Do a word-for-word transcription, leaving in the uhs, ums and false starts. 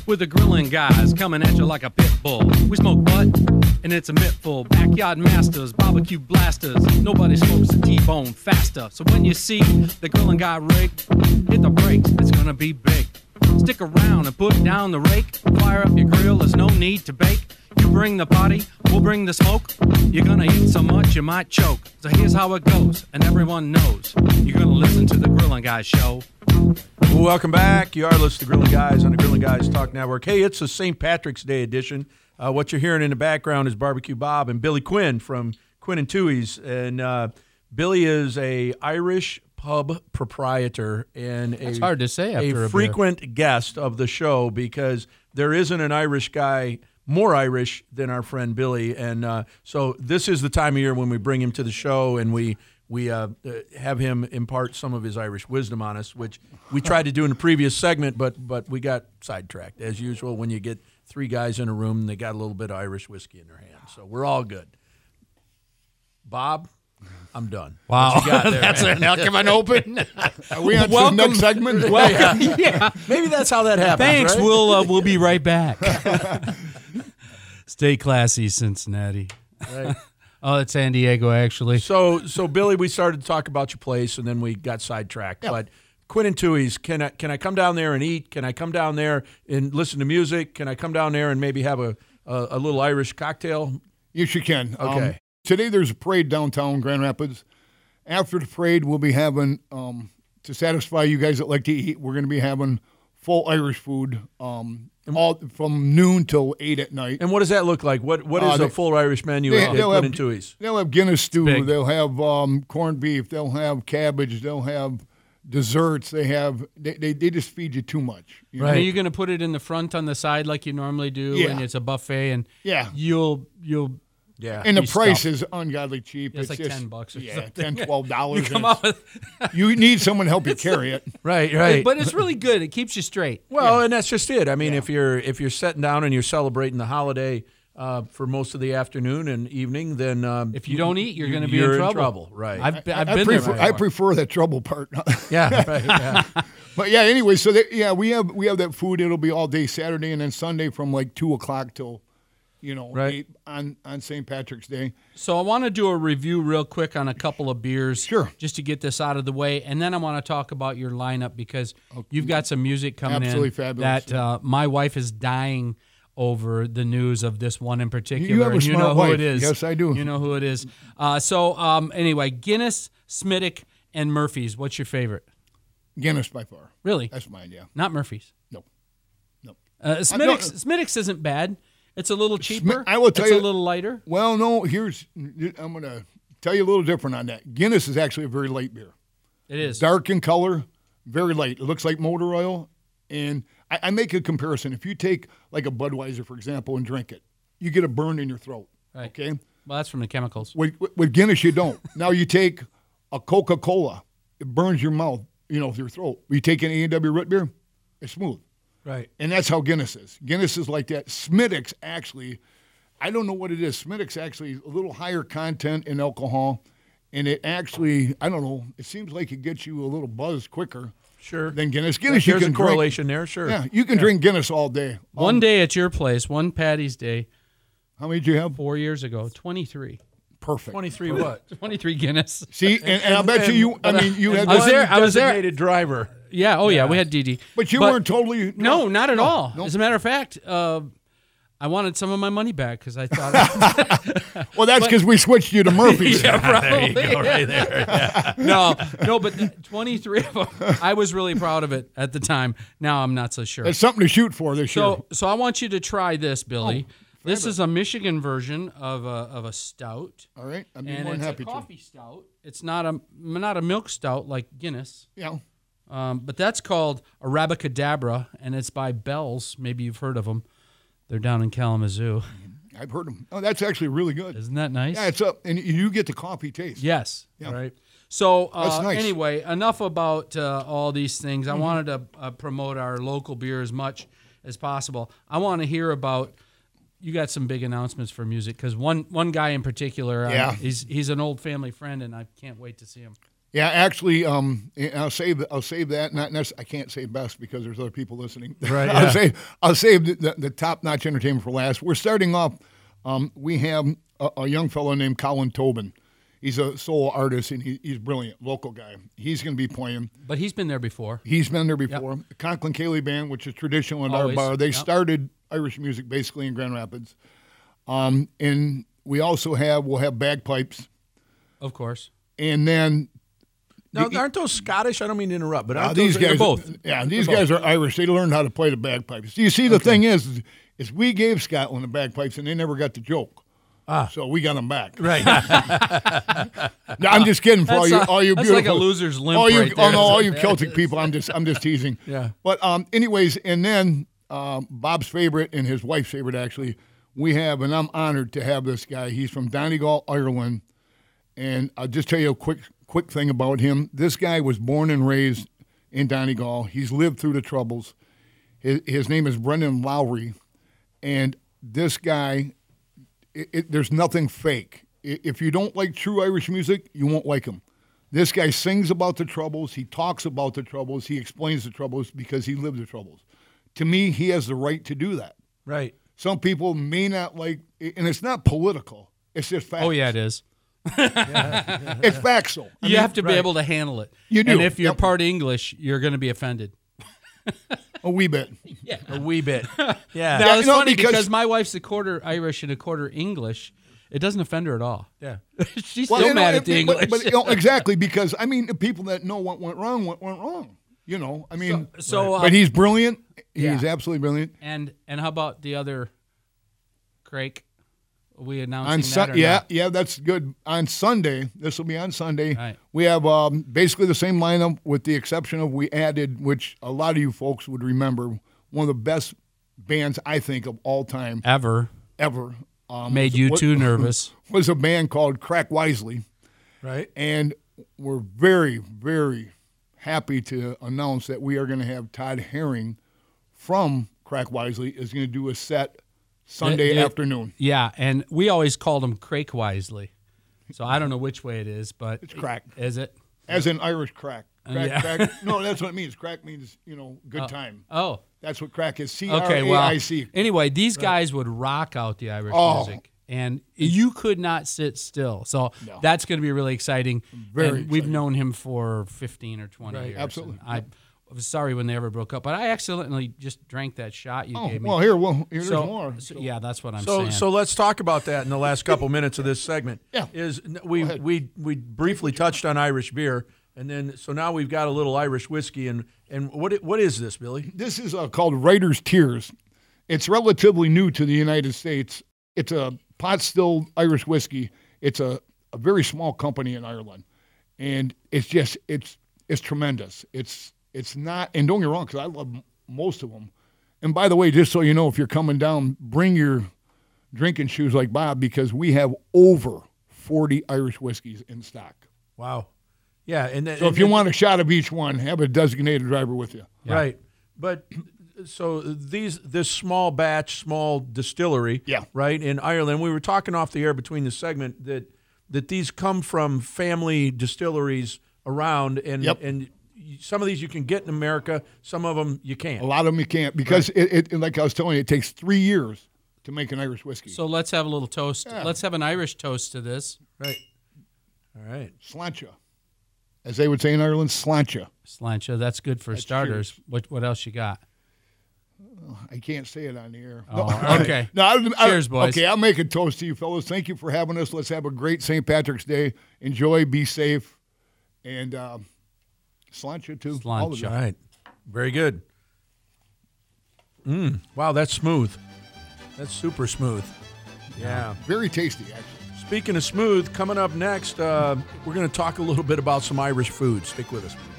with the grilling guys coming at you like a pit bull. We smoke butt, and it's a mittful. Backyard masters, barbecue blasters. Nobody smokes a T-bone faster. So when you see the grilling guy rig, hit the brakes, it's gonna be big. Stick around and put down the rake. Fire up your grill, there's no need to bake. You bring the party, we'll bring the smoke. You're gonna eat so much you might choke. So here's how it goes, and everyone knows. You're gonna listen to the Grilling Guys show. Welcome back. You are listening to Grilling Guys on the Grilling Guys Talk Network. Hey, it's a Saint Patrick's Day edition. Uh, what you're hearing in the background is Barbecue Bob and Billy Quinn from Quinn and Tuohy's. And uh, Billy is a Irish pub proprietor and a, That's hard to say after a, a frequent beer. guest of the show, because there isn't an Irish guy more Irish than our friend Billy. And uh, so this is the time of year when we bring him to the show and we we uh, have him impart some of his Irish wisdom on us, which we tried to do in the previous segment, but but we got sidetracked. As usual, when you get three guys in a room, they got a little bit of Irish whiskey in their hands. So we're all good. Bob, I'm done. Wow. What you got there, That's man? a heck of an open. Are we on to the Welcome. next segment? Well, yeah. Yeah. Maybe that's how that happens. Thanks. right? We'll uh, we'll be right back. Stay classy, Cincinnati. Right. Oh, it's San Diego, actually. So, so Billy, we started to talk about your place, and then we got sidetracked. Yeah. But Quinn and Tuohy's, can I can I come down there and eat? Can I come down there and listen to music? Can I come down there and maybe have a a, a little Irish cocktail? Yes, you can. Okay. Um, today there's a parade downtown Grand Rapids. After the parade, we'll be having, um, to satisfy you guys that like to eat, we're going to be having full Irish food um, all from noon till eight at night. And what does that look like? What what is Uh, a they- full Irish menu they- at they'll Quinn have- and Tuohy's? They'll have Guinness stew. big. They'll have um, corned beef. They'll have cabbage. They'll have desserts. They have. They, they, they just feed you too much. you Are know? you going to put it in the front on the side like you normally do, Yeah. and it's a buffet, and Yeah. you'll you'll Yeah. And the be price stuffed. is ungodly cheap. It's like just, ten bucks or yeah, something. ten, twelve dollars. you come out with, You need someone to help you carry it. right, right. but it's really good. It keeps you straight. Well, and that's just it. I mean, if you're if you're sitting down and you're celebrating the holiday uh, for most of the afternoon and evening, then um, If you don't eat, you're going to be you're in trouble. right? I've, been- I've I been prefer, there. I before. prefer that trouble part. yeah, right. Yeah. But yeah, anyway, so that, yeah, we have we have that food. It'll be all day Saturday and then Sunday from like two o'clock till, you know, Right. eight on on Saint Patrick's Day. So I want to do a review real quick on a couple of beers, Sure. just to get this out of the way, and then I want to talk about your lineup because you've got some music coming Absolutely in fabulous. that uh, my wife is dying over the news of this one in particular. You have a and you smart know who wife. it is. Yes, I do. You know who it is. Uh, so um, anyway, Guinness, Smiddick, and Murphy's. What's your favorite? Guinness by far. Really? That's mine. Yeah. Not Murphy's. No. No. Uh, Smiddick's, Smiddick's isn't bad. It's a little cheaper. I will tell it's you- a little lighter. Well, no. Here's I'm gonna tell you a little different on that. Guinness is actually a very light beer. It is. Dark in color, very light. It looks like motor oil. And I, I make a comparison. If you take like a Budweiser, for example, and drink it, you get a burn in your throat. Right. Okay. Well, that's from the chemicals. With, with, with Guinness, you don't. Now you take a Coca-Cola, it burns your mouth, you know, with your throat. You take an A and W root beer, it's smooth. Right. And that's how Guinness is. Guinness is like that. Smiddick's actually, I don't know what it is. Smiddick's actually a little higher content in alcohol. And it actually, I don't know, it seems like it gets you a little buzz quicker Sure. than Guinness. Guinness, you There's can a correlation there. Sure. Drink, yeah, you can drink Guinness all day. One Um, day at your place, one Patty's Day, How many did you have? four years ago, twenty-three. Perfect. Twenty-three. What? twenty-three Guinness. See, and, and, I bet you, you, I mean, you had I was one, there. I was there. Designated driver. Yeah. Oh, yeah. We had D D. but you But- weren't totally. No, not at no, all. no. As a matter of fact, uh, I wanted some of my money back because I thought. Well, that's because we switched you to Murphy's. yeah, probably. There you go, right there. Yeah. no, no, but twenty-three of them. I was really proud of it at the time. Now I'm not so sure. That's something to shoot for this year. So, so I want you to try this, Billy. Oh, this is a Michigan version of a of a stout. All right, I'd be And more than it's happy a coffee stout. It's not a not a milk stout like Guinness, to. Yeah. um, but that's called Arabicadabra, and it's by Bell's. Maybe you've heard of them. They're down in Kalamazoo. I've heard them. Oh, that's actually really good. Isn't that nice? Yeah, it's up, and you get the coffee taste. Yes. Yeah. Right. So uh, That's nice. anyway, enough about uh, all these things. I Mm-hmm. wanted to uh, promote our local beer as much as possible. I want to hear about. You got some big announcements for music because one one guy in particular, uh, Yeah. he's he's an old family friend, and I can't wait to see him. Yeah, actually, um, I'll save I'll save that. Not necessarily, I can't say best because there's other people listening. Right, I'll yeah. save I'll save the, the, the top notch entertainment for last. We're starting off. Um, we have a, a young fellow named Colin Tobin. He's a solo artist and he, he's brilliant, local guy. He's going to be playing. But he's been there before. He's been there before. Yep. The Conklin Cayley Band, which is traditional in Always. our bar, they Yep. started Irish music basically in Grand Rapids. Um, and we also have we'll have bagpipes, Of course. and then. Now, the- aren't those Scottish? I don't mean to interrupt, but Uh, aren't these those, guys, they're both. yeah, these They're guys both. are Irish. They learned how to play the bagpipes. You see, the thing is, is we gave Scotland the bagpipes, and they never got the joke. Ah. So we got them back. Right. No, I'm just kidding for all That's you, a- all you that's beautiful, like a loser's limp all you, right oh there. no, all you Celtic people. I'm just, I'm just teasing. Yeah. But um, anyways, and then um, Bob's favorite and his wife's favorite actually, we have, and I'm honored to have this guy. He's from Donegal, Ireland, and I'll just tell you a quick, quick thing about him. This guy was born and raised in Donegal. He's lived through the Troubles. His, his name is Brendan Lowry, and this guy. It, it, there's nothing fake. I- If you don't like true Irish music, you won't like him. This guy sings about the Troubles. He talks about the Troubles. He explains the Troubles because he lived the Troubles. To me, he has the right to do that. Right. Some people may not like, and it's not political. It's just facts. Oh, yeah, it is. It's factual. I You mean, have to be right. able to handle it. You do. And if you're Yep. part English, you're going to be offended. a wee bit. A wee bit. Yeah. Now, Yeah, it's no, funny because, because- my wife's a quarter Irish and a quarter English. It doesn't offend her at all. Yeah. She's Well, still you know, mad it- at the but- English. But, you know, exactly, because, I mean, the people that know what went wrong went, went wrong. You know, I mean, so, uh, but he's brilliant. yeah. He's absolutely brilliant. and and how about the other Craig? Are we announcing On that Sun- or yeah, not? yeah, that's good. On Sunday, this will be on Sunday. Right. We have um, basically the same lineup, with the exception of we added, which a lot of you folks would remember, one of the best bands I think of all time Ever ever. Um, made was- you was- too nervous. Was a band called Crack Wisely, Right. and we're very, very happy to announce that we are going to have Todd Herring from Crack Wisely is going to do a set Sunday Yeah, yeah. afternoon. Yeah, and we always called him Craig Wisely. So I don't know which way it is, but It's crack. Is it? As in Irish crack. Crack, yeah. crack. No, that's what it means. Crack means, you know, good time. Oh, That's what crack is. C R okay. A Well, I C. anyway, these guys would rock out the Irish Oh. music, and you could not sit still. So No. that's going to be really exciting. Very And we've exciting. known him for fifteen or twenty Right, years. absolutely. and I was sorry when they ever broke up, but I accidentally just drank that shot you Oh, gave me. well, here, well, here's so, more. so- yeah, that's what I'm So, saying. so let's talk about that in the last couple minutes of this segment. Yeah. Is n- we ahead. we we briefly touched on Irish beer, and then so now we've got a little Irish whiskey, and and what i- what is this, Billy? This is uh, called Writer's Tears. It's relatively new to the United States. It's a pot-stilled Irish whiskey. It's a, a very small company in Ireland, and it's just it's it's tremendous. It's it's not, and don't get me wrong, because I love m- most of them. And by the way, just so you know, if you're coming down, bring your drinking shoes like Bob, because we have over forty Irish whiskeys in stock. Wow. Yeah, and then, So and if you then- want a shot of each one, have a designated driver with you. right, but so these this small batch, small distillery, Yeah. right in Ireland. We were talking off the air between the segment that that these come from family distilleries around, and Yep. and some of these you can get in America, some of them you can't. A lot of them you can't, because it, it, like I was telling you, it takes three years to make an Irish whiskey. So let's have a little toast. Yeah. Let's have an Irish toast to this. Right. All right. Slancha. As they would say in Ireland, slancha. Slancha, that's good for That's starters. cheers. What what else you got? I can't say it on the air. Oh, okay. No, I, I, Cheers, boys. Okay, I'll make a toast to you fellas. Thank you for having us. Let's have a great Saint Patrick's Day. Enjoy, be safe, and uh, slancha too. All of Slancha. you. All right. Very good. Mm. Wow, that's smooth. That's super smooth. Yeah. Very tasty, actually. Speaking of smooth, coming up next, uh, we're going to talk a little bit about some Irish food. Stick with us.